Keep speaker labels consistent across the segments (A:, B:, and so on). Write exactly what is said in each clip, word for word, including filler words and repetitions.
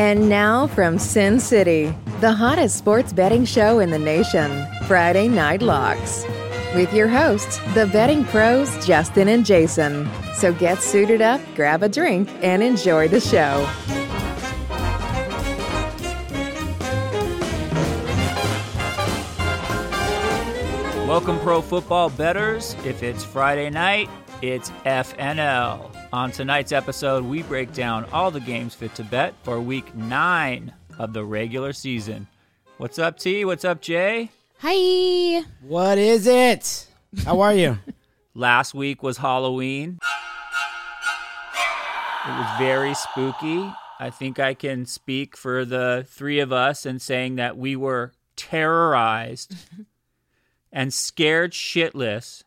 A: And now from Sin City, the hottest sports betting show in the nation, Friday Night Locks. With your hosts, the betting pros, Justin and Jason. So get suited up, grab a drink, and enjoy the show.
B: Welcome, pro football bettors. If it's Friday night, it's F N L. On tonight's episode, we break down all the games fit to bet for week nine of the regular season. What's up, T? What's up, Jay?
C: Hi.
D: What is it? How are you?
B: Last week was Halloween. It was very spooky. I think I can speak for the three of us in saying that we were terrorized and scared shitless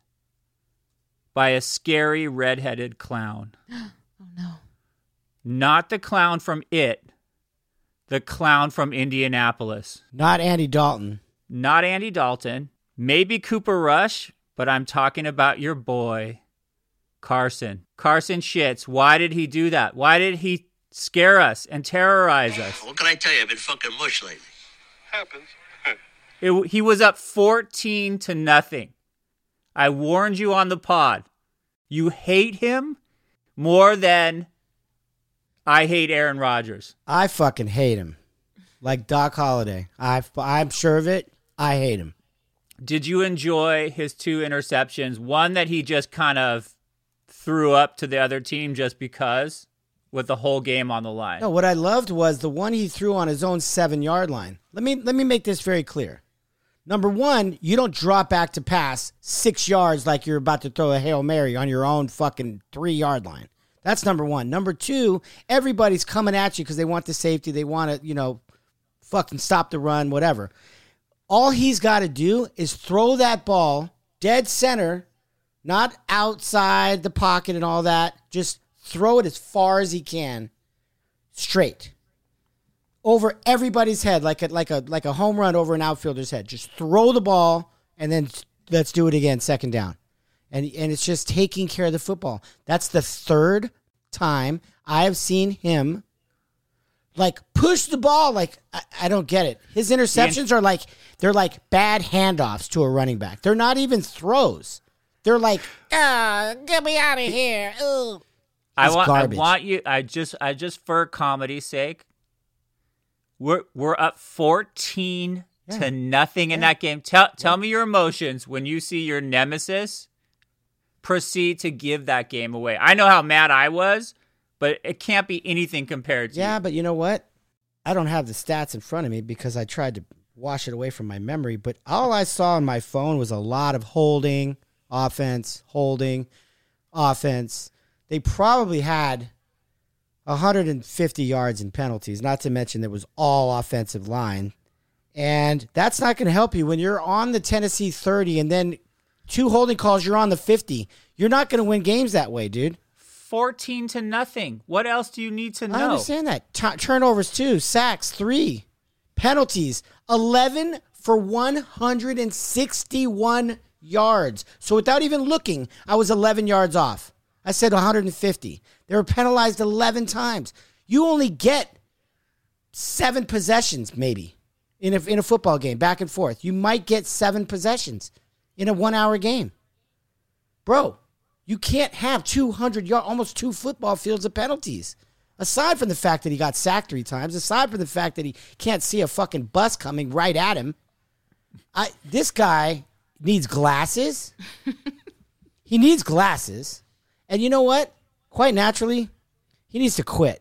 B: by a scary redheaded clown.
C: Oh, no.
B: Not the clown from It, the clown from Indianapolis.
D: Not Andy Dalton.
B: Not Andy Dalton. Maybe Cooper Rush, but I'm talking about your boy, Carson. Carson Shits. Why did he do that? Why did he scare us and terrorize us?
E: What can I tell you? I've been fucking mush lately.
F: Happens.
B: It, he was up fourteen to nothing. I warned you on the pod. You hate him more than I hate Aaron Rodgers.
D: I fucking hate him. Like Doc Holliday. I, I'm sure of it. I hate him.
B: Did you enjoy his two interceptions? One that he just kind of threw up to the other team just because, with the whole game on the line.
D: No, what I loved was the one he threw on his own seven-yard line. Let me let me make this very clear. Number one, you don't drop back to pass six yards like you're about to throw a Hail Mary on your own fucking three-yard line. That's number one. Number two, everybody's coming at you because they want the safety. They want to, you know, fucking stop the run, whatever. All he's got to do is throw that ball dead center, not outside the pocket and all that. Just throw it as far as he can, straight. Over everybody's head, like a like a like a home run over an outfielder's head. Just throw the ball and then let's do it again, second down. And and it's just taking care of the football. That's the third time I have seen him like push the ball. Like I, I don't get it. His interceptions are like they're like bad handoffs to a running back. They're not even throws. They're like, ah, get me out of here. Ugh.
B: I want
D: garbage.
B: I want you I just I just for comedy's sake. We're we're up fourteen
D: Yeah.
B: to nothing in
D: Yeah.
B: that game. Tell tell me your emotions when you see your nemesis proceed to give that game away. I know how mad I was, but it can't be anything compared to
D: Yeah,
B: you.
D: but you know what? I don't have the stats in front of me because I tried to wash it away from my memory, but all I saw on my phone was a lot of holding, offense, holding, offense. They probably had one hundred fifty yards in penalties, not to mention there was all offensive line. And that's not going to help you when you're on the Tennessee thirty and then two holding calls, you're on the fifty. You're not going to win games that way, dude.
B: fourteen to nothing. What else do you need to know?
D: I understand that. T- turnovers, two. Sacks, three. Penalties, eleven for one hundred sixty-one yards. So without even looking, I was eleven yards off. I said one hundred fifty. They were penalized eleven times. You only get seven possessions, maybe, in a, in a football game, back and forth. You might get seven possessions in a one-hour game. Bro, you can't have two hundred yards, almost two football fields of penalties. Aside from the fact that he got sacked three times, aside from the fact that he can't see a fucking bus coming right at him, I this guy needs glasses. He needs glasses. And you know what? Quite naturally, he needs to quit.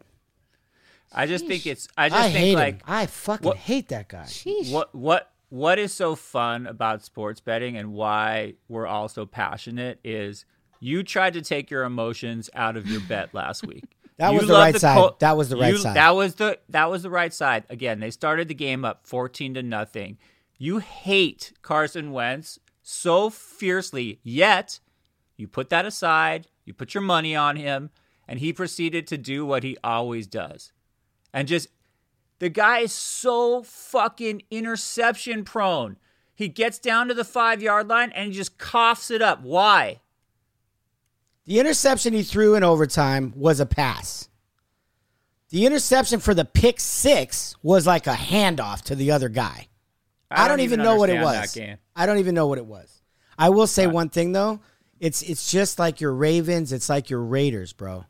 B: I just think it's I just
D: I
B: think
D: hate
B: like
D: him. I fucking
B: what-
D: hate that guy.
C: Sheesh.
B: what what what is so fun about sports betting and why we're all so passionate is you tried to take your emotions out of your bet last week.
D: That
B: You
D: was the
B: love
D: right side.
B: Col-
D: That was the right
B: you-
D: side.
B: That was the that was the right side. Again, they started the game up fourteen to nothing. You hate Carson Wentz so fiercely, yet you put that aside, you put your money on him, and he proceeded to do what he always does. And just, the guy is so fucking interception prone. He gets down to the five-yard line and he just coughs it up. Why?
D: The interception he threw in overtime was a pass. The interception for the pick six was like a handoff to the other guy. I, I don't, don't even know what it was. I don't even know what it was. I will say one thing though. It's it's just like your Ravens. It's like your Raiders, bro.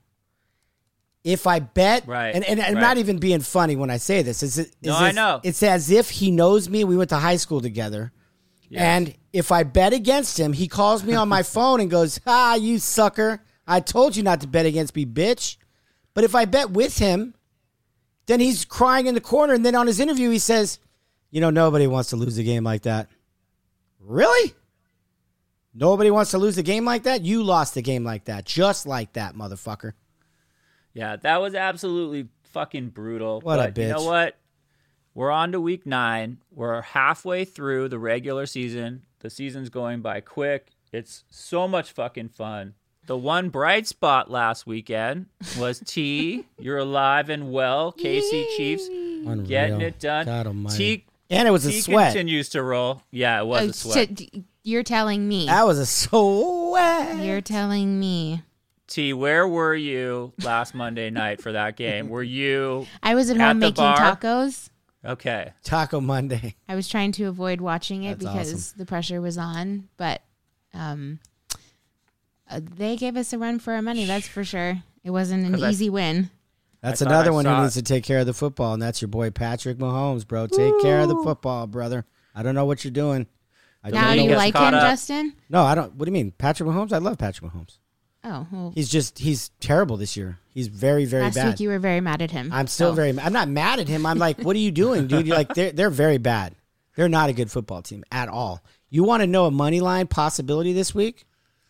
D: If I bet,
B: right,
D: and, and I'm
B: right.
D: not even being funny when I say this. Is it?
B: No,
D: is
B: I
D: this,
B: know.
D: It's as if he knows me. We went to high school together. Yes. And if I bet against him, he calls me on my phone and goes, "Ah, you sucker! I told you not to bet against me, bitch." But if I bet with him, then he's crying in the corner. And then on his interview, he says, "You know, nobody wants to lose a game like that." Really? Nobody wants to lose a game like that? You lost a game like that. Just like that, motherfucker.
B: Yeah, that was absolutely fucking brutal.
D: What
B: but
D: a bitch.
B: You know what? We're on to week nine. We're halfway through the regular season. The season's going by quick. It's so much fucking fun. The one bright spot last weekend was T. You're alive and well. K C Chiefs
D: Unreal.
B: Getting it done.
D: God almighty.
B: T.
D: And it was a
B: T
D: sweat.
B: continues to roll. Yeah, it was
C: Oh,
B: a sweat.
C: so d- you're telling me.
D: That was a sweat.
C: You're telling me.
B: T, where were you last Monday night for that game? Were you
C: I was at,
B: at
C: home
B: the
C: making
B: bar?
C: tacos.
B: Okay.
D: Taco Monday.
C: I was trying to avoid watching it
D: That's
C: because
D: awesome.
C: the pressure was on, but um, uh, they gave us a run for our money, that's for sure. It wasn't an
B: 'Cause I-
C: easy win.
D: That's
B: I thought
D: another
B: I
D: one who
B: saw
D: needs
B: it.
D: to take care of the football, and that's your boy Patrick Mahomes, bro. Take care of the football, brother. I don't know what you're doing. I
C: Now,
D: don't
C: do
D: know
C: you
D: what-
B: gets
C: like
B: caught
C: him,
B: up.
C: Justin?
D: No, I don't. What do you mean? Patrick Mahomes? I love Patrick Mahomes.
C: Oh, well,
D: He's just, he's terrible this year. He's very, very
C: last
D: bad.
C: week you were very mad at him.
D: I'm still
C: Oh.
D: very, I'm not mad at him. I'm like, what are you doing, dude? You're like, they're, they're very bad. They're not a good football team at all. You want to know a money line possibility this week?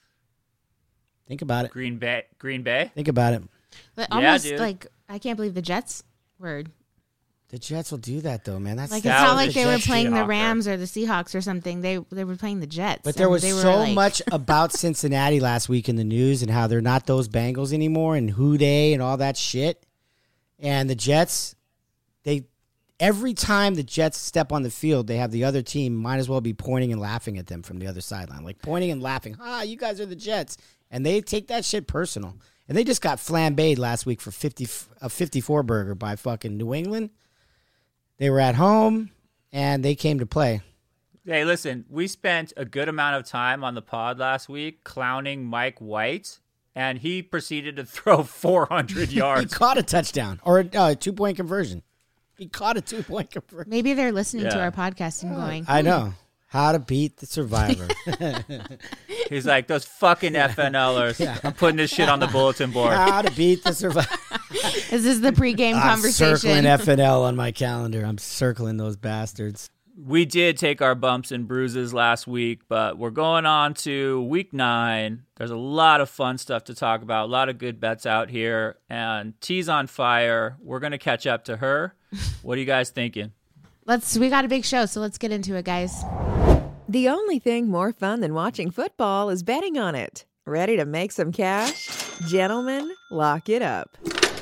D: Think about it.
B: Green Bay. Green Bay.
D: Think about it.
C: But
B: Yeah,
C: almost
B: dude.
C: like, I can't believe the Jets were.
D: The Jets will do that, though, man. That's
C: Like,
D: the-
C: it's
B: That
C: not
B: was
C: like
B: a
C: they were
B: Jets
C: playing the
B: Seahawker.
C: Rams or the Seahawks or something. They they were playing the Jets.
D: But there
C: and
D: was
C: they were
D: so
C: like-
D: much about Cincinnati last week in the news and how they're not those Bengals anymore and who they and all that shit. And the Jets, they every time the Jets step on the field, they have the other team might as well be pointing and laughing at them from the other sideline. Like pointing and laughing. Ah, you guys are the Jets. And they take that shit personal. And they just got flambéed last week for fifty a fifty-four burger by fucking New England. They were at home and they came to play.
B: Hey, listen, we spent a good amount of time on the pod last week clowning Mike White, and he proceeded to throw four hundred
D: He
B: yards.
D: caught a touchdown or a uh, two-point conversion. He caught a two-point conversion.
C: Maybe they're listening to
B: Yeah.
C: our podcast and going,
D: I know. How to beat the Survivor.
B: He's like, those fucking F N Lers. I'm putting this shit on the bulletin board.
D: How to beat the Survivor.
C: "Is this the pregame
D: I'm
C: conversation?"
D: circling F N L on my calendar. I'm circling those bastards.
B: We did take our bumps and bruises last week, but we're going on to week nine. There's a lot of fun stuff to talk about, a lot of good bets out here, and T's on fire. We're going to catch up to her. What are you guys thinking?
C: Let's. We got a big show, so let's get into it, guys.
A: The only thing more fun than watching football is betting on it. Ready to make some cash? Gentlemen, lock it up.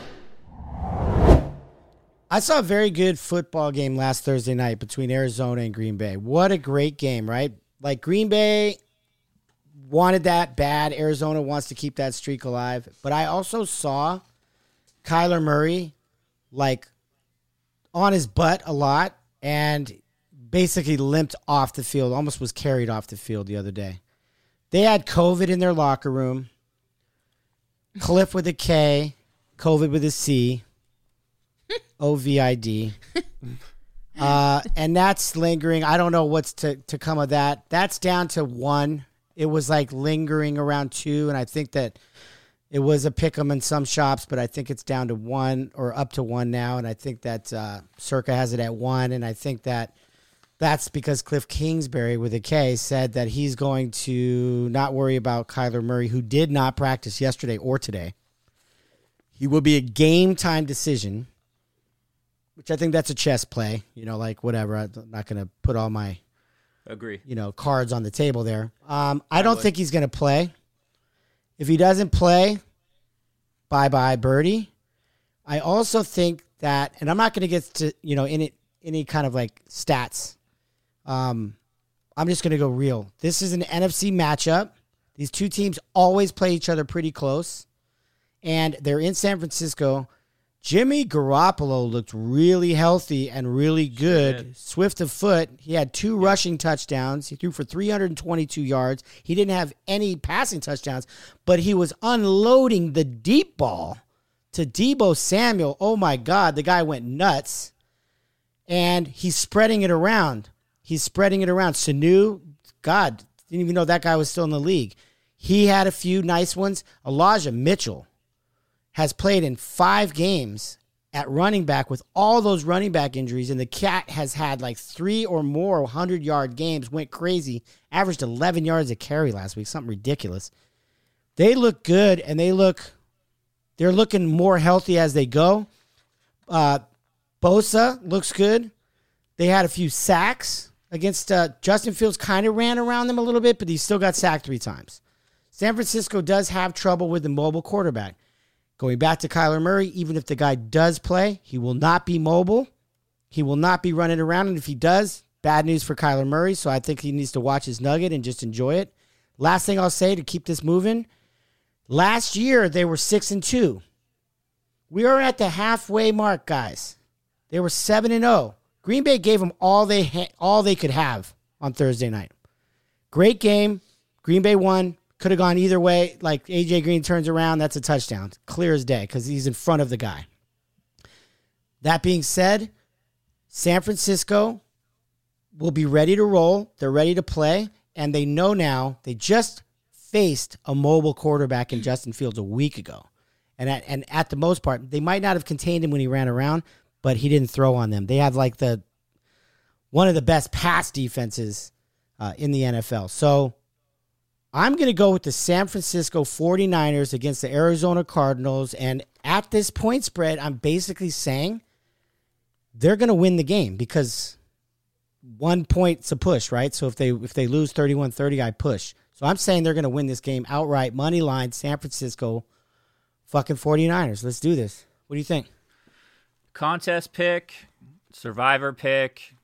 D: I saw a very good football game last Thursday night between Arizona and Green Bay. What a great game, right? Like Green Bay wanted that bad. Arizona wants to keep that streak alive. But I also saw Kyler Murray like on his butt a lot and basically limped off the field, almost was carried off the field the other day. They had COVID in their locker room. Cliff with a K, COVID with a C. O V I D. Uh, and that's lingering. I don't know what's to, to come of that. That's down to one. It was like lingering around two, and I think that it was a pick 'em in some shops, but I think it's down to one or up to one now, and I think that uh, Circa has it at one, and I think that that's because Cliff Kingsbury with a K said that he's going to not worry about Kyler Murray, who did not practice yesterday or today. He will be a game-time decision, which I think that's a chess play, you know, like whatever. I'm not going to put all my,
B: Agree.
D: you know, cards on the table there. Um, I don't
B: would.
D: think he's going to play. If he doesn't play, bye-bye, birdie. I also think that, and I'm not going to get to, you know, in it, any kind of like stats. Um, I'm just going to go real. This is an N F C matchup. These two teams always play each other pretty close, and they're in San Francisco. Jimmy Garoppolo looked really healthy and really good.
B: did.
D: Swift of foot. He had two rushing touchdowns. He threw for three hundred twenty-two yards. He didn't have any passing touchdowns, but he was unloading the deep ball to Deebo Samuel. Oh, my God. The guy went nuts. And he's spreading it around. He's spreading it around. Sanu, God, didn't even know that guy was still in the league. He had a few nice ones. Elijah Mitchell has played in five games at running back with all those running back injuries, and the cat has had like three or more hundred-yard games, went crazy, averaged eleven yards a carry last week, something ridiculous. They look good, and they look, they're looking more healthy as they go. Uh, Bosa looks good. They had a few sacks against uh, Justin Fields, kind of ran around them a little bit, but he still got sacked three times. San Francisco does have trouble with the mobile quarterback. Going back to Kyler Murray, even if the guy does play, he will not be mobile. He will not be running around. And if he does, bad news for Kyler Murray. So I think he needs to watch his nugget and just enjoy it. Last thing I'll say to keep this moving. Last year, they were six and two. We are at the halfway mark, guys. They were seven and oh. Green Bay gave them all they ha- all they could have on Thursday night. Great game. Green Bay won. Could have gone either way. Like A J Green turns around, that's a touchdown. Clear as day because he's in front of the guy. That being said, San Francisco will be ready to roll. They're ready to play. And they know now they just faced a mobile quarterback in Justin Fields a week ago. And at, and at the most part, they might not have contained him when he ran around, but he didn't throw on them. They have like the one of the best pass defenses uh, in the N F L. So I'm going to go with the San Francisco forty-niners against the Arizona Cardinals. And at this point spread, I'm basically saying they're going to win the game because one point's a push, right? So if they if they lose thirty-one thirty, I push. So I'm saying they're going to win this game outright. Money line, San Francisco, fucking forty-niners. Let's do this. What do you think?
B: Contest pick, survivor pick,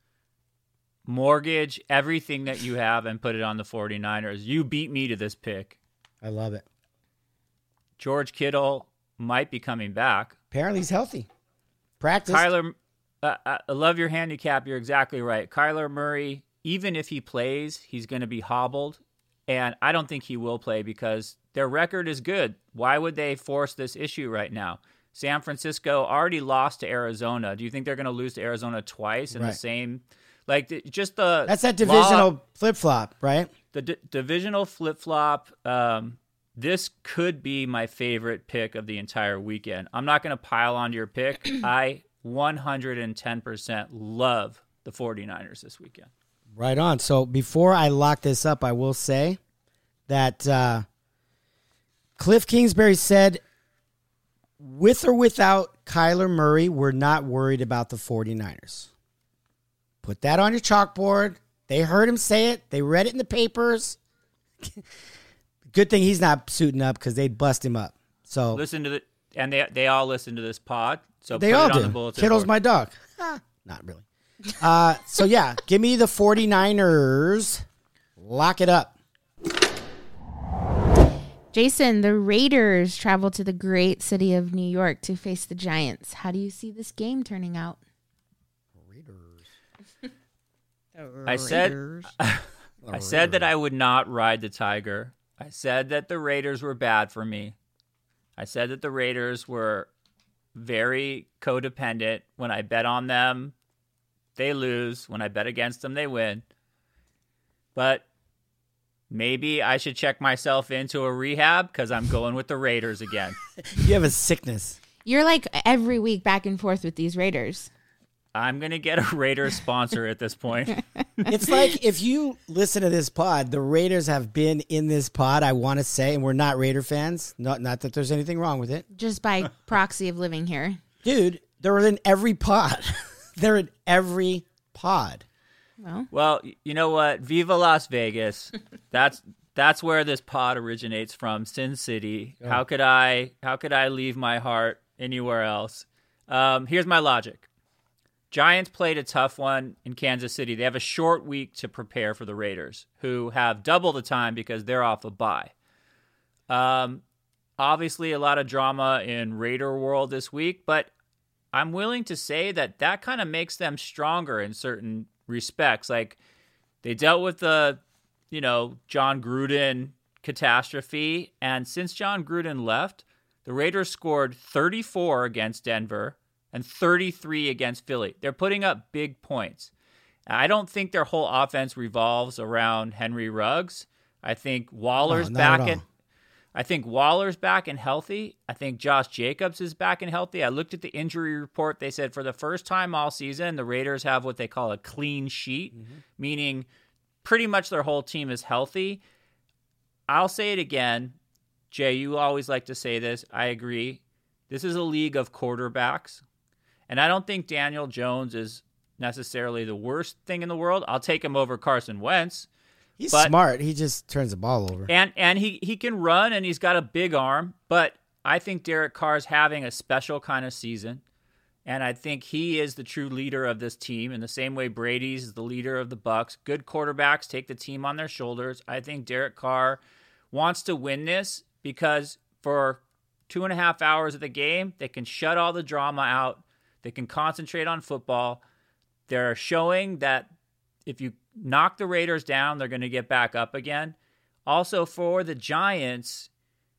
B: mortgage everything that you have and put it on the forty-niners. You beat me to this pick.
D: I love it.
B: George Kittle might be coming back.
D: Apparently he's healthy. Practice.
B: Kyler, uh, I love your handicap. You're exactly right. Kyler Murray, even if he plays, he's going to be hobbled. And I don't think he will play because their record is good. Why would they force this issue right now? San Francisco already lost to Arizona. Do you think they're going to lose to Arizona twice in
D: right.
B: the same? Like the, just the
D: that's that divisional
B: law,
D: flip flop, right?
B: The d- divisional flip flop. Um, this could be my favorite pick of the entire weekend. I'm not going to pile onto your pick. I one hundred ten percent love the forty-niners this weekend.
D: Right on. So before I lock this up, I will say that uh, Cliff Kingsbury said, with or without Kyler Murray, we're not worried about the forty-niners. Put that on your chalkboard. They heard him say it. They read it in the papers. Good thing he's not suiting up because they'd bust him up. So
B: listen to the and they they all listen to this pod. So
D: they
B: put
D: all
B: it on
D: do.
B: the bulletin
D: Kittle's
B: board.
D: my dog. Ah, not really. Uh, so yeah, give me the forty-niners. Lock it up.
C: Jason, the Raiders travel to the great city of New York to face the Giants. How do you see this game turning out?
D: Raiders.
B: I said I said that I would not ride the Tiger. I said that the Raiders were bad for me. I said that the Raiders were very codependent. When I bet on them, they lose. When I bet against them, they win. But maybe I should check myself into a rehab because I'm going with the Raiders again.
D: You have a sickness.
C: You're like every week back and forth with these Raiders.
B: I'm going to get a Raiders sponsor at this point.
D: It's like if you listen to this pod, the Raiders have been in this pod, I want to say, and we're not Raider fans. Not, not that there's anything wrong with it.
C: Just by proxy of living here.
D: Dude, they're in every pod. They're in every pod.
C: Well,
B: Well, you know what? Viva Las Vegas. That's that's where this pod originates from, Sin City.
D: Oh.
B: How could I how could I leave my heart anywhere else? Um, here's my logic. Giants played a tough one in Kansas City. They have a short week to prepare for the Raiders, who have double the time because they're off a bye. Um, obviously a lot of drama in Raider world this week, but I'm willing to say that that kind of makes them stronger in certain respects. Like they dealt with the, you know, John Gruden catastrophe. And since John Gruden left, the Raiders scored thirty-four against Denver and thirty-three against Philly. They're putting up big points. I don't think their whole offense revolves around Henry Ruggs. I think Waller's
D: No, not
B: back
D: at
B: and
D: all.
B: I think Waller's back and healthy. I think Josh Jacobs is back and healthy. I looked at the injury report. They said for the first time all season, the Raiders have what they call a clean sheet, mm-hmm. meaning pretty much their whole team is healthy. I'll say it again. Jay, you always like to say this. I agree. This is a league of quarterbacks. And I don't think Daniel Jones is necessarily the worst thing in the world. I'll take him over Carson Wentz.
D: He's
B: but,
D: smart. He just turns the ball over.
B: And and he, he can run, and he's got a big arm. But I think Derek Carr's having a special kind of season. And I think he is the true leader of this team in the same way Brady's is the leader of the Bucs. Good quarterbacks take the team on their shoulders. I think Derek Carr wants to win this because for two and a half hours of the game, they can shut all the drama out. They can concentrate on football. They're showing that if you knock the Raiders down, they're going to get back up again. Also, for the Giants,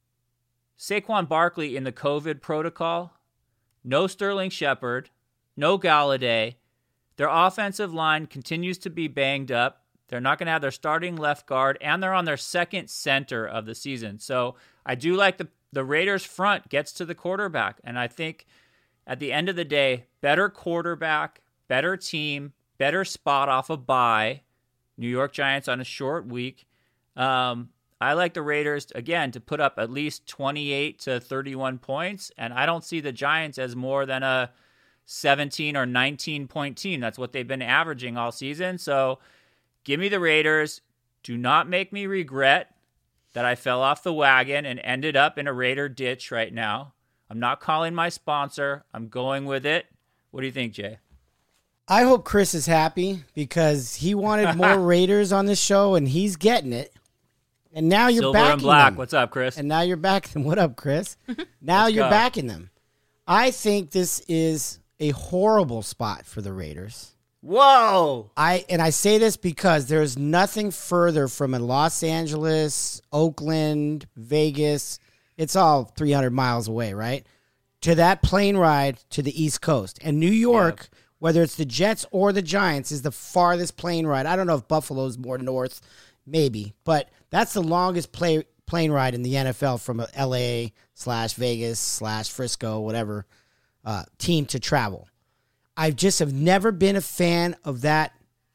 B: Saquon Barkley in the COVID protocol, no Sterling Shepard, no Galladay. Their offensive line continues to be banged up. They're not going to have their starting left guard, and they're on their second center of the season. So I do like the, the Raiders' front gets to the quarterback, and I think at the end of the day, better quarterback, better team, better spot off a bye. New York Giants on a short week. Um, I like the Raiders, again, to put up at least twenty-eight to thirty-one points, and I don't see the Giants as more than a seventeen or nineteen point team. That's what they've been averaging all season. So give me the Raiders. Do not make me regret that I fell off the wagon and ended up in a Raider ditch right now. I'm not calling my sponsor. I'm going with it. What do you think, Jay?
D: I hope Chris is happy because he wanted more Raiders on this show, and he's getting it. And now you're
B: Silver
D: backing
B: and black.
D: them.
B: What's up, Chris?
D: And now you're backing them. What up, Chris? Now
B: Let's
D: you're
B: go.
D: backing them. I think this is a horrible spot for the Raiders.
B: Whoa!
D: I and I say this because there's nothing further from a Los Angeles, Oakland, Vegas. It's all three hundred miles away, right? To that plane ride to the East Coast. And New York,
B: Yep.
D: whether it's the Jets or the Giants, is the farthest plane ride. I don't know if Buffalo's more north, maybe, but that's the longest play, plane ride in the N F L from a L A slash Vegas slash Frisco, whatever, uh, team to travel. I just have never been a fan of that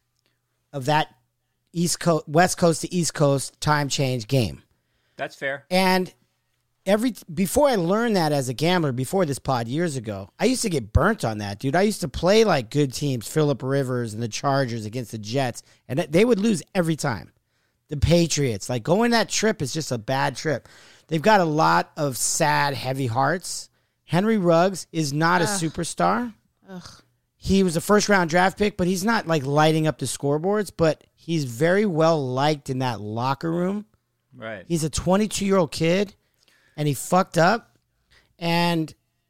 D: of that East Coast, West Coast to East Coast time change game.
B: That's fair.
D: And every before I learned that as a gambler, before this pod years ago, I used to get burnt on that, dude. I used to play like good teams, Phillip Rivers and the Chargers against the Jets, and they would lose every time. The Patriots, like going that trip is just a bad trip. They've got a lot of sad, heavy hearts. Henry Ruggs is not a
C: Ugh.
D: superstar.
C: Ugh.
D: He was a first-round draft pick, but he's not like lighting up the scoreboards, but he's very well liked in that locker room.
B: Right.
D: He's a twenty-two-year-old kid, and he fucked up. And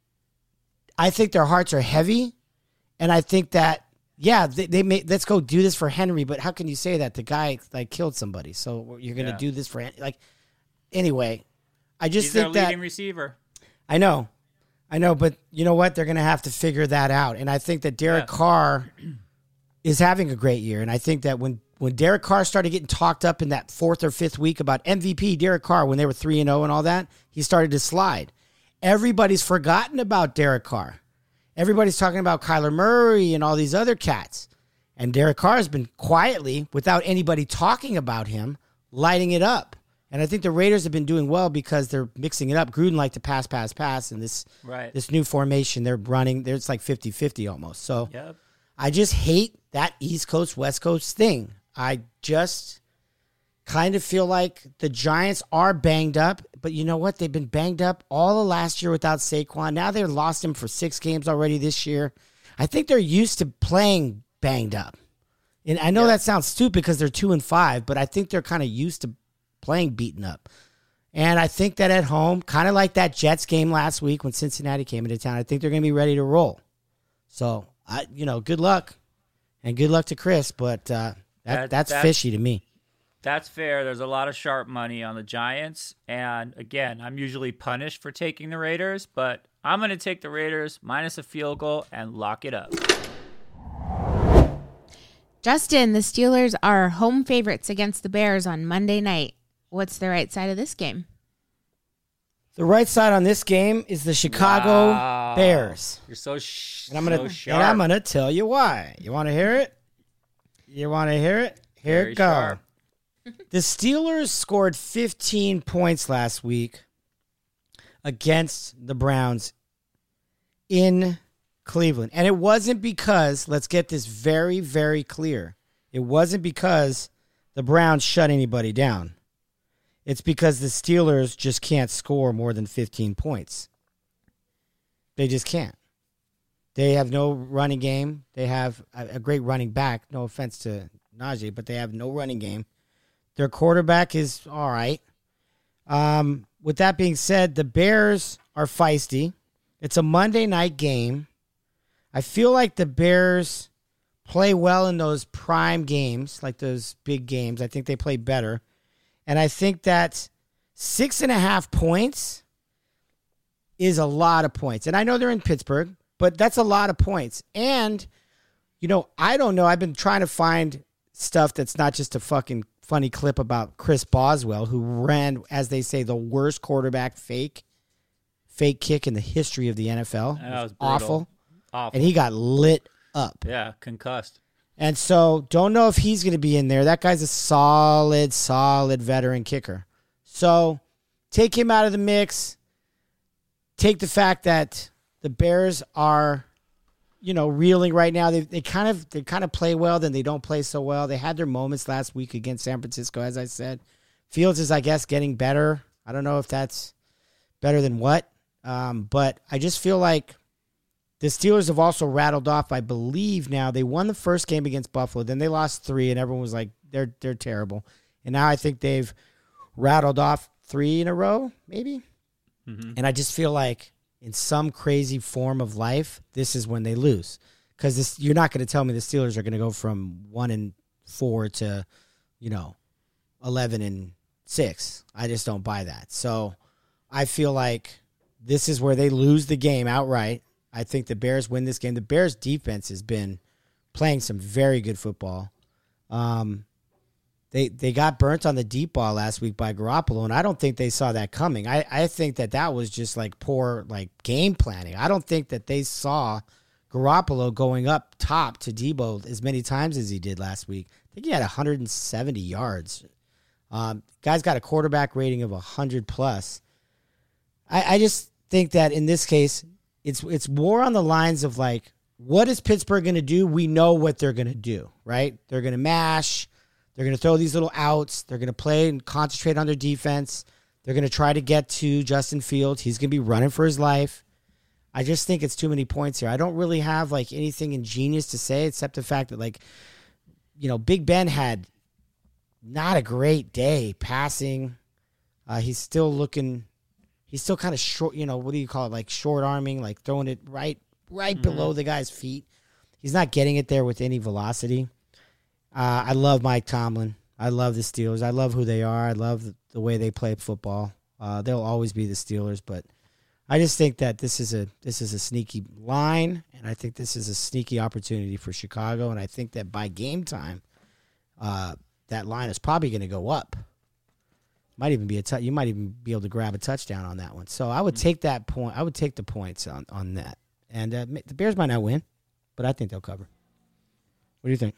D: I think their hearts are heavy. And I think that, yeah, they, they may, let's go do this for Henry, but how can you say that? The guy like killed somebody, so you're going to
B: Yeah.
D: do this for Hen- like. Anyway, I just
B: He's their
D: think that
B: leading receiver.
D: I know. I know, but you know what? They're going to have to figure that out. And I think that Derek
B: Yeah.
D: Carr is having a great year. And I think that when, when Derek Carr started getting talked up in that fourth or fifth week about M V P Derek Carr, when they were three and oh and all that, he started to slide. Everybody's forgotten about Derek Carr. Everybody's talking about Kyler Murray and all these other cats. And Derek Carr has been quietly, without anybody talking about him, lighting it up. And I think the Raiders have been doing well because they're mixing it up. Gruden liked to pass, pass, pass. And this
B: Right.
D: this new formation, they're running, there's like fifty-fifty almost. So
B: Yep.
D: I just hate that East Coast, West Coast thing. I just kind of feel like the Giants are banged up. But you know what? They've been banged up all of last year without Saquon. Now they've lost him for six games already this year. I think they're used to playing banged up. And I know
B: Yeah.
D: that sounds stupid because they're two and five, but I think they're kind of used to playing beaten up. And I think that at home, kind of like that Jets game last week when Cincinnati came into town, I think they're going to be ready to roll. So, I, you know, good luck. And good luck to Chris, but uh, that,
B: That-
D: that's,
B: that's-
D: fishy to me.
B: That's fair. There's a lot of sharp money on the Giants. And again, I'm usually punished for taking the Raiders, but I'm going to take the Raiders minus a field goal and lock it up.
C: Justin, the Steelers are home favorites against the Bears on Monday night. What's the right side of this game?
D: The right side on this game is the Chicago
B: Wow.
D: Bears.
B: You're so, sh-
D: And I'm gonna
B: so
D: and
B: sharp.
D: I'm gonna tell you why. You want to hear it? You want to hear it? Here
B: Very
D: it go.
B: sharp.
D: The Steelers scored fifteen points last week against the Browns in Cleveland. And it wasn't because, let's get this very, very clear. It wasn't because the Browns shut anybody down. It's because the Steelers just can't score more than fifteen points. They just can't. They have no running game. They have a, a great running back. No offense to Najee, but they have no running game. Their quarterback is all right. Um, with that being said, the Bears are feisty. It's a Monday night game. I feel like the Bears play well in those prime games, like those big games. I think they play better. And I think that six and a half points is a lot of points. And I know they're in Pittsburgh, but that's a lot of points. And, you know, I don't know. I've been trying to find stuff that's not just a fucking funny clip about Chris Boswell, who ran, as they say, the worst quarterback fake fake kick in the history of the N F L.
B: That
D: It
B: was
D: was
B: brutal.
D: awful.
B: Awful.
D: And he got lit up.
B: Yeah, concussed.
D: And so don't know if he's going to be in there. That guy's a solid, solid veteran kicker. So take him out of the mix. Take the fact that the Bears are, you know, reeling right now. They they kind of they kind of play well, then they don't play so well. They had their moments last week against San Francisco, as I said. Fields is, I guess, getting better. I don't know if that's better than what, um, but I just feel like the Steelers have also rattled off, I believe now. They won the first game against Buffalo. Then they lost three, and everyone was like, they're they're terrible. And now I think they've rattled off three in a row, maybe. Mm-hmm. And I just feel like in some crazy form of life, this is when they lose. Because you're not going to tell me the Steelers are going to go from one and four to, you know, eleven and six. I just don't buy that. So I feel like this is where they lose the game outright. I think the Bears win this game. The Bears defense has been playing some very good football. Um, they they got burnt on the deep ball last week by Garoppolo, and I don't think they saw that coming. I, I think that that was just like poor like game planning. I don't think that they saw Garoppolo going up top to Debo as many times as he did last week. I think he had one hundred seventy yards. Um, guy's got a quarterback rating of one hundred plus. I, I just think that in this case, It's it's more on the lines of like, what is Pittsburgh going to do? We know what they're going to do, right? They're going to mash. They're going to throw these little outs. They're going to play and concentrate on their defense. They're going to try to get to Justin Fields. He's going to be running for his life. I just think it's too many points here. I don't really have like anything ingenious to say except the fact that like, you know, Big Ben had not a great day passing. Uh, he's still looking... He's still kind of short, you know, what do you call it? Like short arming, like throwing it right right mm-hmm. below the guy's feet. He's not getting it there with any velocity. Uh, I love Mike Tomlin. I love the Steelers. I love who they are. I love the, the way they play football. Uh, they'll always be the Steelers, but I just think that this is a this is a sneaky line, and I think this is a sneaky opportunity for Chicago, and I think that by game time, uh, that line is probably going to go up. Might even be a t- you might even be able to grab a touchdown on that one. So I would mm-hmm. take that point. I would take the points on, on that. And uh, the Bears might not win, but I think they'll cover. What do you think?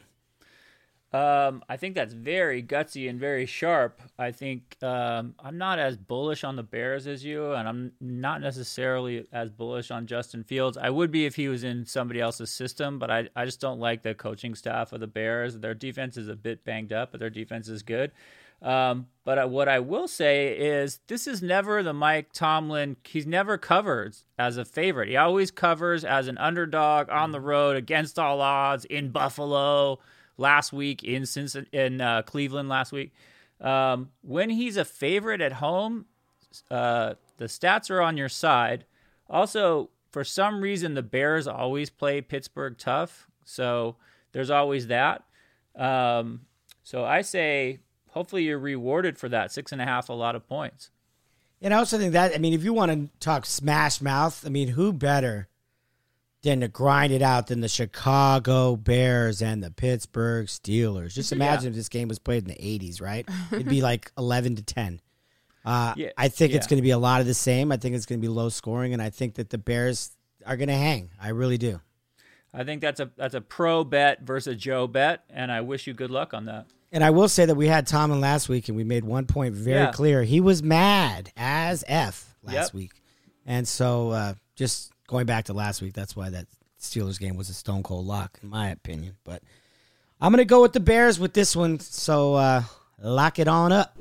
B: Um, I think that's very gutsy and very sharp. I think um, I'm not as bullish on the Bears as you, and I'm not necessarily as bullish on Justin Fields. I would be if he was in somebody else's system, but I, I just don't like the coaching staff of the Bears. Their defense is a bit banged up, but their defense is good. Um, but what I will say is this is never the Mike Tomlin. He's never covered as a favorite. He always covers as an underdog on the road against all odds in Buffalo last week, in Cincinnati, in uh, Cleveland last week. Um, when he's a favorite at home, uh, the stats are on your side. Also, for some reason, the Bears always play Pittsburgh tough, so there's always that. Um, so I say, hopefully you're rewarded for that. Six and a half, a lot of points.
D: And I also think that, I mean, if you want to talk smash mouth, I mean, who better than to grind it out than the Chicago Bears and the Pittsburgh Steelers? Just imagine yeah. if this game was played in the eighties, right? It'd be like eleven to ten. Uh, yeah. I think yeah. it's going to be a lot of the same. I think it's going to be low scoring, and I think that the Bears are going to hang. I really do.
B: I think that's a that's a pro bet versus a Joe bet, and I wish you good luck on that.
D: And I will say that we had Tomlin last week, and we made one point very yeah. clear. He was mad as F last yep. week. And so uh, just going back to last week, that's why that Steelers game was a stone cold lock, in my opinion. But I'm going to go with the Bears with this one, so uh, lock it on up.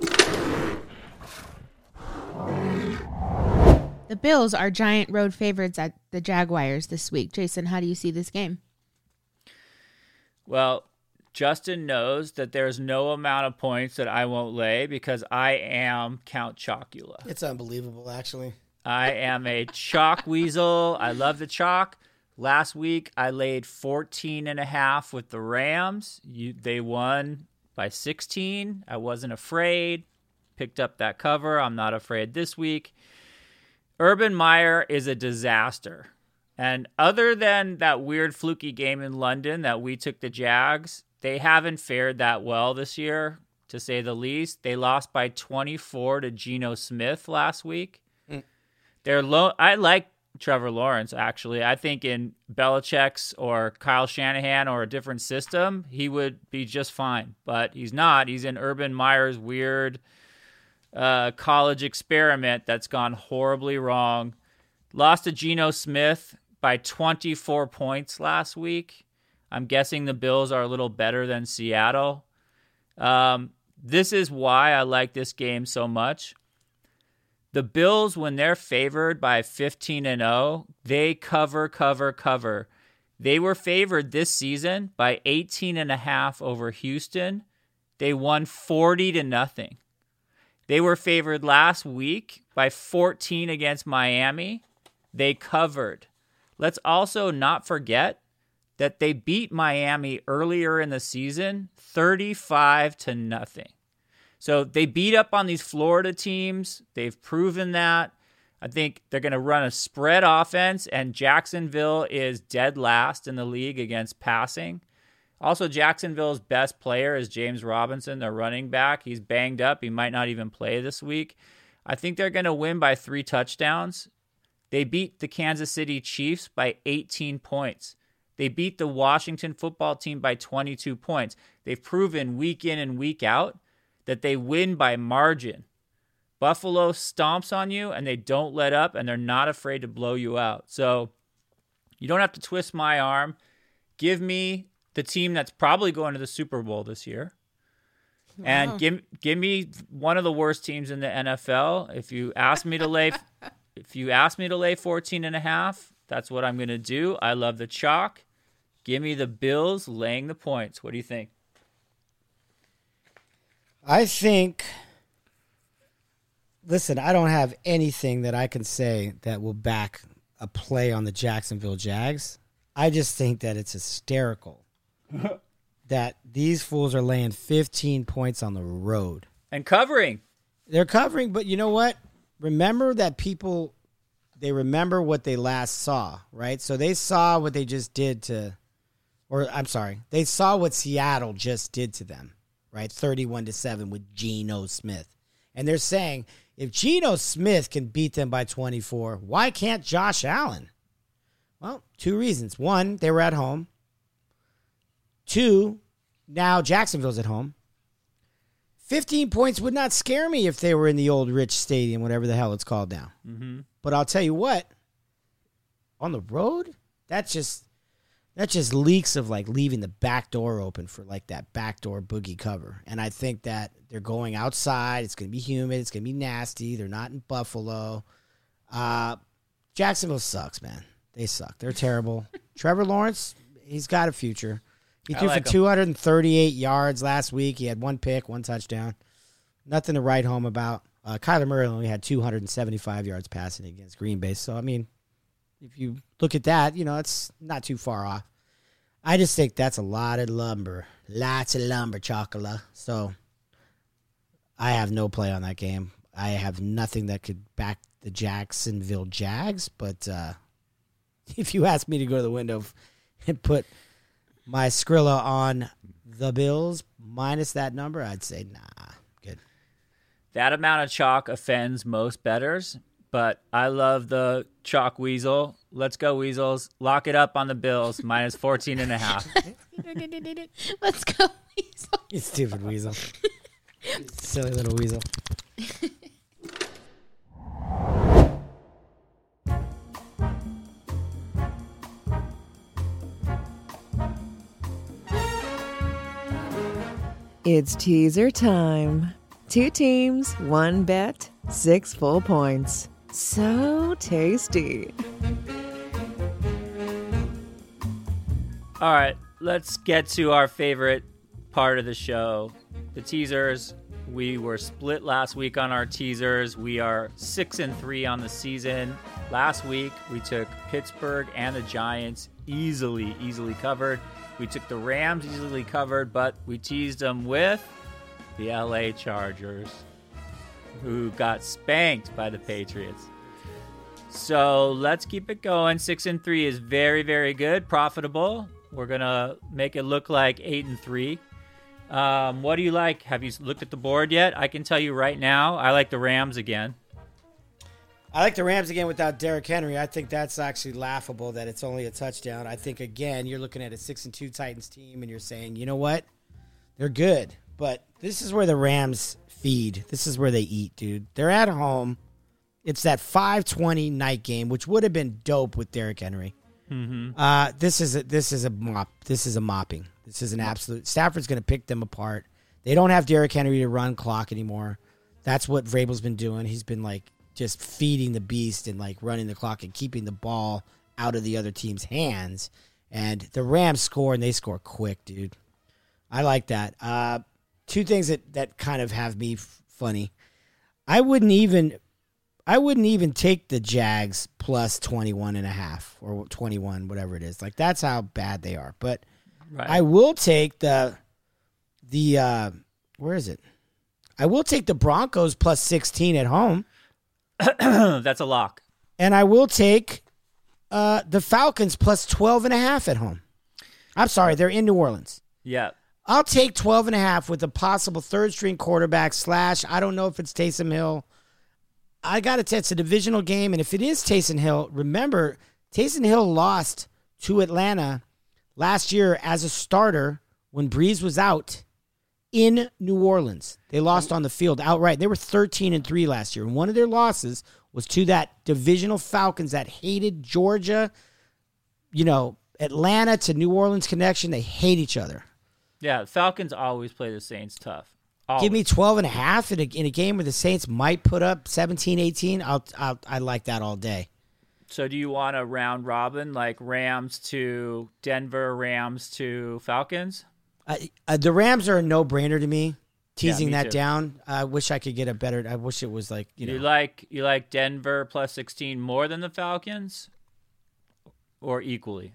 C: The Bills are giant road favorites at the Jaguars this week. Jason, how do you see this game?
B: Well, Justin knows that there's no amount of points that I won't lay because I am Count Chocula.
D: It's unbelievable, actually.
B: I am a chalk weasel. I love the chalk. Last week, I laid fourteen and a half with the Rams. You, they won by sixteen. I wasn't afraid. Picked up that cover. I'm not afraid this week. Urban Meyer is a disaster. And other than that weird fluky game in London that we took the Jags, they haven't fared that well this year, to say the least. They lost by twenty-four to Geno Smith last week. Mm. They're low. I like Trevor Lawrence, actually. I think in Belichick's or Kyle Shanahan or a different system, he would be just fine. But he's not. He's in Urban Meyer's weird uh, college experiment that's gone horribly wrong. Lost to Geno Smith by twenty-four points last week. I'm guessing the Bills are a little better than Seattle. Um, this is why I like this game so much. The Bills, when they're favored by fifteen and oh, they cover, cover, cover. They were favored this season by eighteen and a half over Houston. They won forty to nothing. They were favored last week by fourteen against Miami. They covered. Let's also not forget that they beat Miami earlier in the season, thirty-five to nothing. So they beat up on these Florida teams. They've proven that. I think they're going to run a spread offense, and Jacksonville is dead last in the league against passing. Also, Jacksonville's best player is James Robinson, their running back. He's banged up. He might not even play this week. I think they're going to win by three touchdowns. They beat the Kansas City Chiefs by eighteen points. They beat the Washington football team by twenty-two points. They've proven week in and week out that they win by margin. Buffalo stomps on you, and they don't let up, and they're not afraid to blow you out. So you don't have to twist my arm. Give me the team that's probably going to the Super Bowl this year. Wow. And give give me one of the worst teams in the N F L. If you ask me to lay if you ask me to lay fourteen and a half, that's what I'm going to do. I love the chalk. Give me the Bills laying the points. What do you think?
D: I think, listen, I don't have anything that I can say that will back a play on the Jacksonville Jags. I just think that it's hysterical that these fools are laying fifteen points on the road.
B: And covering.
D: They're covering, but you know what? Remember that people, they remember what they last saw, right? So they saw what they just did to, or I'm sorry, they saw what Seattle just did to them, right? thirty-one to seven with Geno Smith. And they're saying, if Geno Smith can beat them by twenty-four, why can't Josh Allen? Well, two reasons. One, they were at home. Two, now Jacksonville's at home. fifteen points would not scare me if they were in the old Rich Stadium, whatever the hell it's called now. Mm-hmm. But I'll tell you what, on the road, that just that just leaks of like leaving the back door open for like that backdoor boogie cover. And I think that they're going outside. It's going to be humid. It's going to be nasty. They're not in Buffalo. Uh, Jacksonville sucks, man. They suck. They're terrible. Trevor Lawrence, he's got a future. He threw like for two hundred thirty-eight yards last week. He had one pick, one touchdown. Nothing to write home about. Uh, Kyler Murray only had two hundred seventy-five yards passing against Green Bay. So, I mean, if you look at that, you know, it's not too far off. I just think that's a lot of lumber. Lots of lumber, chocolate. So, I have no play on that game. I have nothing that could back the Jacksonville Jags. But uh, if you ask me to go to the window and put my Skrilla on the Bills minus that number, I'd say, nah, good.
B: That amount of chalk offends most bettors, but I love the chalk weasel. Let's go, Weasels. Lock it up on the Bills, minus fourteen and a half.
C: Let's go, Weasel.
D: You stupid weasel. Silly little weasel.
A: It's teaser time. Two teams, one bet, six full points. So tasty.
B: All right, let's get to our favorite part of the show, the teasers. We were split last week on our teasers. We are six and three on the season. Last week, we took Pittsburgh and the Giants easily, easily covered. We took the Rams easily covered, but we teased them with the L A Chargers, who got spanked by the Patriots. So let's keep it going. Six and three is very, very good, profitable. We're gonna make it look like eight and three. Um, what do you like? Have you looked at the board yet? I can tell you right now, I like the Rams again.
D: I like the Rams again without Derrick Henry. I think that's actually laughable that it's only a touchdown. I think, again, you're looking at a six and two Titans team, and you're saying, you know what? They're good. But this is where the Rams feed. This is where they eat, dude. They're at home. It's that five twenty night game, which would have been dope with Derrick Henry. Mm-hmm. Uh, this is a, this is a mop. This is a mopping. This is an absolute. Stafford's going to pick them apart. They don't have Derrick Henry to run clock anymore. That's what Vrabel's been doing. He's been like just feeding the beast and like running the clock and keeping the ball out of the other team's hands. And the Rams score, and they score quick, dude. I like that. Uh, two things that, that kind of have me f- funny. I wouldn't even I wouldn't even take the Jags plus twenty-one and a half or twenty-one, whatever it is. Like, that's how bad they are. But right. I will take the the uh, where is it? I will take the Broncos plus sixteen at home.
B: That's a lock.
D: And I will take uh, the Falcons plus twelve and a half at home. I'm sorry, they're in New Orleans.
B: Yeah.
D: I'll take twelve and a half with a possible third string quarterback slash, I don't know if it's Taysom Hill. I got to tell it's a divisional game, and if it is Taysom Hill, remember, Taysom Hill lost to Atlanta last year as a starter when Breeze was out in New Orleans. They lost on the field outright. They were thirteen and three last year, and one of their losses was to that divisional Falcons that hated Georgia, you know, Atlanta to New Orleans connection. They hate each other.
B: Yeah, Falcons always play the Saints tough. Always.
D: Give me twelve and a half in a, in a game where the Saints might put up seventeen, eighteen. I'll, I'll, I like that all day.
B: So do you want a round robin, like Rams to Denver, Rams to Falcons?
D: Uh, uh, the Rams are a no-brainer to me. Teasing
B: yeah, me
D: that
B: too.
D: down, I wish I could get a better. I wish it was like you know.
B: You like you like Denver plus sixteen more than the Falcons, or equally?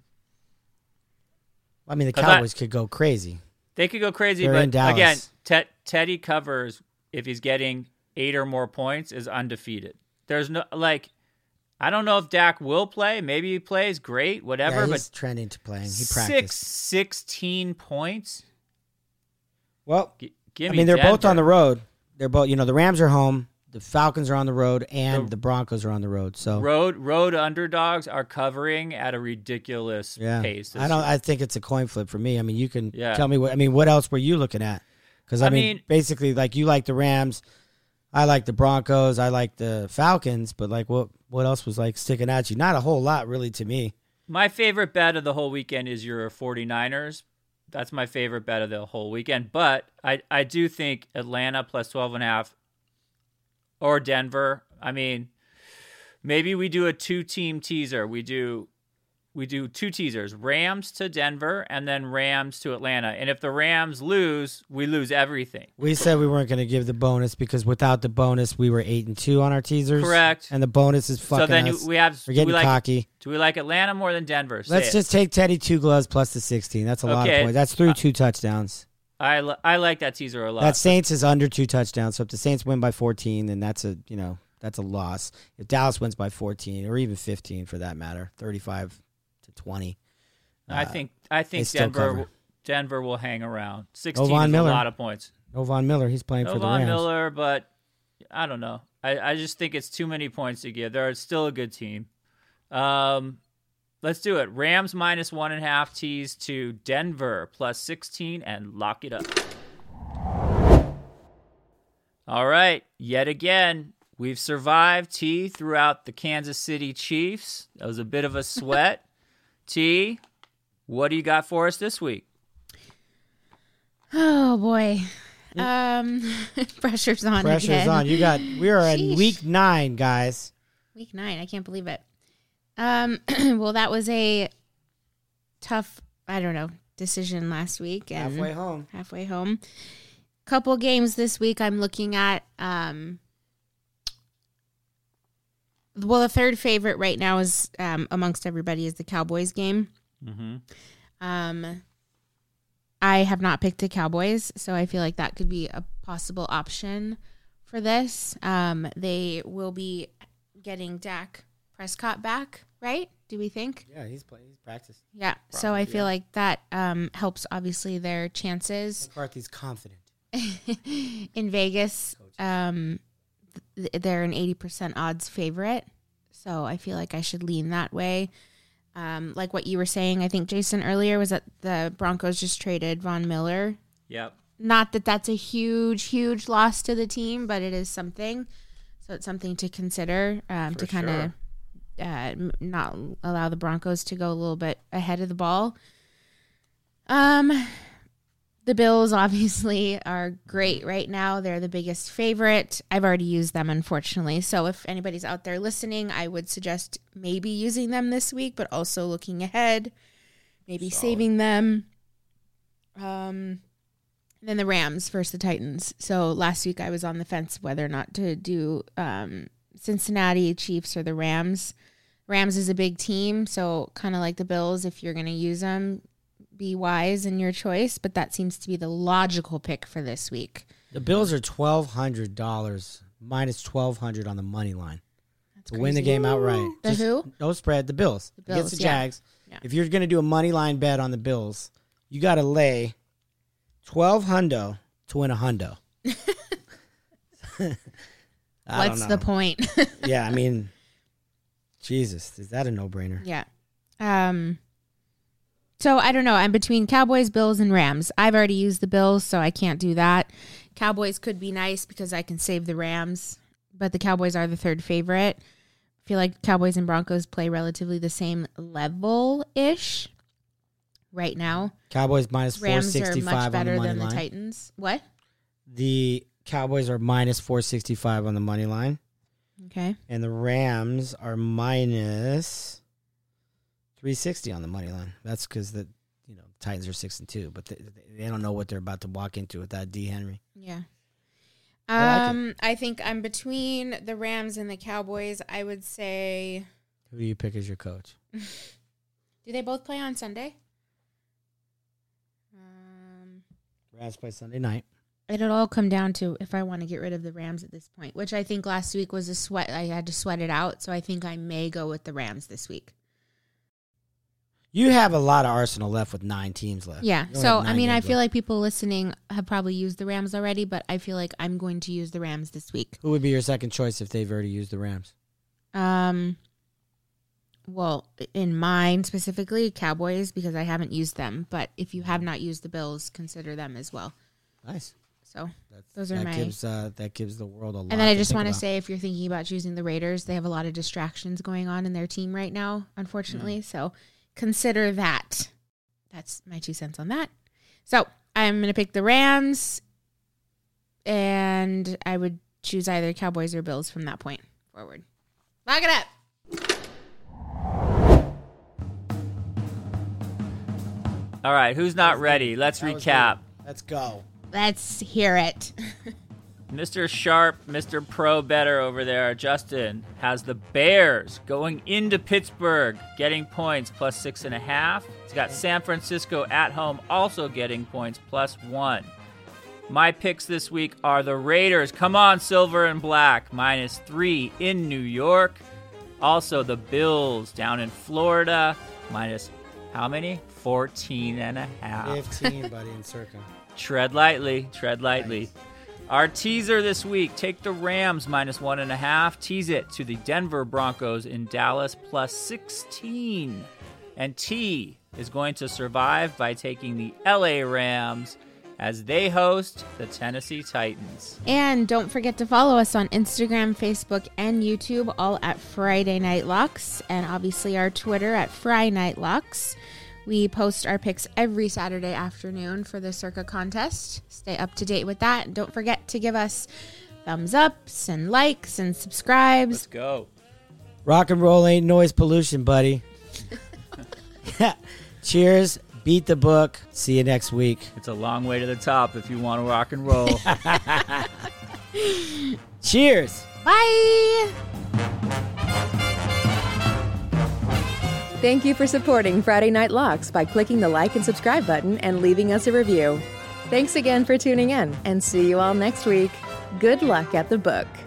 D: I mean, the
B: 'Cause
D: Cowboys
B: I,
D: could go crazy.
B: They could go crazy,
D: They're in
B: but
D: Dallas.
B: again, Ted, Teddy covers if he's getting eight or more points is undefeated. There's no like, I don't know if Dak will play. Maybe he plays. Great, whatever.
D: Yeah, he's
B: but
D: trending to playing. He
B: six,
D: practiced.
B: sixteen points.
D: Well,
B: G- give
D: I
B: me
D: mean, they're both
B: Denver.
D: on the road. They're both, you know, the Rams are home, the Falcons are on the road, and
B: The-
D: the Broncos are on the road. So
B: Road road underdogs are covering at a ridiculous
D: yeah,
B: pace. This
D: I don't.
B: year.
D: I think it's a coin flip for me. I mean, you can
B: Yeah.
D: tell me what. I mean, what else were you looking at? Because I,
B: I
D: mean,
B: mean-
D: basically, like you like the Rams, I like the Broncos, I like the Falcons, but like what? What else was like sticking at you? Not a whole lot, really, to me.
B: My favorite bet of the whole weekend is your 49ers. That's my favorite bet of the whole weekend. But I, I do think Atlanta plus twelve and a half or Denver. I mean, maybe we do a two-team teaser. We do we do two teasers, Rams to Denver and then Rams to Atlanta. And if the Rams lose, we lose everything.
D: We said we weren't going to give the bonus because without the bonus, we were eight and two on our teasers.
B: Correct.
D: And the bonus is fucking
B: So then
D: us.
B: you, we have,
D: We're
B: do
D: getting
B: we like,
D: cocky.
B: Do we like Atlanta more than Denver? Say
D: Let's
B: it.
D: just take Teddy two gloves plus the sixteen. That's a lot of
B: Okay.
D: points. That's through two touchdowns.
B: I, li- I like that teaser a lot.
D: That Saints is under two touchdowns. So if the Saints win by fourteen, then that's a, you know, that's a loss. If Dallas wins by fourteen or even fifteen for that matter, thirty-five to twenty.
B: I
D: uh,
B: think I
D: they
B: think
D: still
B: Denver
D: cover.
B: will- Denver will hang around. sixteen
D: Von
B: is
D: Miller.
B: a lot of points.
D: No Von Miller, he's playing
B: No
D: for the
B: Von
D: Rams.
B: Miller, but I don't know. I, I just think it's too many points to give. They're still a good team. Um, let's do it. Rams minus one and a half tees to Denver plus sixteen and lock it up. All right. Yet again, we've survived T throughout the Kansas City Chiefs. That was a bit of a sweat. T, what do you got for us this week?
C: Oh boy. Um, pressure's on.
D: Pressure's
C: again.
D: on. You got. We are in
C: Sheesh.
D: week nine, guys.
C: Week nine. I can't believe it. Um, well, that was a tough, I don't know, decision last week. And
D: Halfway home.
C: Halfway home. Couple games this week I'm looking at. Um, well, the third favorite right now is um, amongst everybody is the Cowboys game.
B: Mm-hmm.
C: Um, I have not picked the Cowboys, so I feel like that could be a possible option for this. Um, they will be getting Dak Prescott back, right? Do we think?
D: Yeah, he's playing. He's practicing.
C: Yeah. so I feel like that um, helps, obviously, their chances
D: McCarthy's confident.
C: in Vegas. Um, th- they're an eighty percent odds favorite, so I feel like I should lean that way. Um, like what you were saying, I think, Jason, earlier, was that the Broncos just traded Von Miller.
B: Yep.
C: Not that that's a huge, huge loss to the team, but it is something. So it's something to consider um, to kind of
B: sure.
C: uh, m- not allow the Broncos to go a little bit ahead of the ball. Um, the Bills obviously are great right now. They're the biggest favorite. I've already used them, unfortunately. So if anybody's out there listening, I would suggest maybe using them this week, but also looking ahead, maybe
B: Solid.
C: saving them. Um, then the Rams versus the Titans. So last week I was on the fence whether or not to do um, Cincinnati Chiefs or the Rams. Rams is a big team, so kind of like the Bills, if you're going to use them, be wise in your choice, but that seems to be the logical pick for this week.
D: The Bills are twelve hundred dollars minus twelve hundred on the money line
C: That's
D: to win the game outright.
C: The
D: Just
C: who?
D: No spread. The Bills,
C: The Bills,
D: against the
C: yeah.
D: Jags.
C: Yeah.
D: If you're going to do a money line bet on the Bills, you got to lay twelve hundo to win a hundo. I
C: What's
D: don't
C: the
D: know.
C: point?
D: Yeah, I mean, Jesus, is that a no-brainer?
C: Yeah. Um. So I don't know. I'm between Cowboys, Bills, and Rams. I've already used the Bills, so I can't do that. Cowboys could be nice because I can save the Rams, but the Cowboys are the third favorite. I feel like Cowboys and Broncos play relatively the same level-ish right now.
D: Cowboys minus four
C: Rams are
D: sixty-five
C: much
D: on the
C: better
D: money
C: than the
D: line.
C: Titans. What?
D: The Cowboys are minus four sixty-five on the money line,
C: Okay.
D: and the Rams are minus three sixty on the money line. That's because the you know Titans are six and two, but they, they don't know what they're about to walk into with that D Henry.
C: Yeah.
D: I like it.
C: Um, I think I'm between the Rams and the Cowboys. I would say,
D: Who do you pick as your coach?
C: do they both play on Sunday? Um,
D: Rams play Sunday night.
C: it'll all come down to if I want to get rid of the Rams at this point, which I think last week was a sweat. I had to sweat it out, so I think I may go with the Rams this week.
D: You have a lot of arsenal left with nine teams left.
C: Yeah.
D: You only
C: So
D: have
C: I
D: nine
C: mean, I
D: games
C: feel
D: left.
C: like people listening have probably used the Rams already, but I feel like I'm going to use the Rams this week.
D: Who would be your second choice if they've already used the Rams?
C: Um. Well, in mine specifically, Cowboys, because I haven't used them. But if you have not used the Bills, consider them as well.
D: Nice.
C: So,
D: That's,
C: Those are
D: that
C: my-
D: gives uh, that gives the world a lot.
C: and then I
D: to
C: just
D: think
C: want to
D: about.
C: say, if you're thinking about choosing the Raiders, they have a lot of distractions going on in their team right now, unfortunately.
D: Mm.
C: So consider that. That's my two cents on that. So I'm going to pick the Rams, and I would choose either Cowboys or Bills from that point forward. Lock it up.
B: All right, who's not ready? Let's
D: That was
B: recap.
D: good. Let's go.
C: Let's hear it.
B: Mister Sharp, Mister Pro Better over there, Justin, has the Bears going into Pittsburgh, getting points plus six and a half. He's got San Francisco at home also getting points plus one. My picks this week are the Raiders. Come on, Silver and Black, minus three in New York. Also the Bills down in Florida, minus how many? fourteen and a half.
D: fifteen, buddy, in Circa.
B: Tread lightly, tread lightly.
D: Nice.
B: Our teaser this week, take the Rams minus one and a half. Tease it to the Denver Broncos in Dallas plus sixteen. And T is going to survive by taking the L A Rams as they host the Tennessee Titans.
C: And don't forget to follow us on Instagram, Facebook, and YouTube, all at Friday Night Locks, and obviously our Twitter at Fry Night Locks. We post our picks every Saturday afternoon for the Circa contest. Stay up to date with that. And don't forget to give us thumbs ups and likes and subscribes.
B: Let's go.
D: Rock and roll ain't noise pollution, buddy. Cheers. Beat the book. See you next week.
B: It's a long way to the top if you want to rock and roll.
D: Cheers.
C: Bye.
A: Thank you for supporting Friday Night Locks by clicking the like and subscribe button and leaving us a review. Thanks again for tuning in, and see you all next week. Good luck at the book.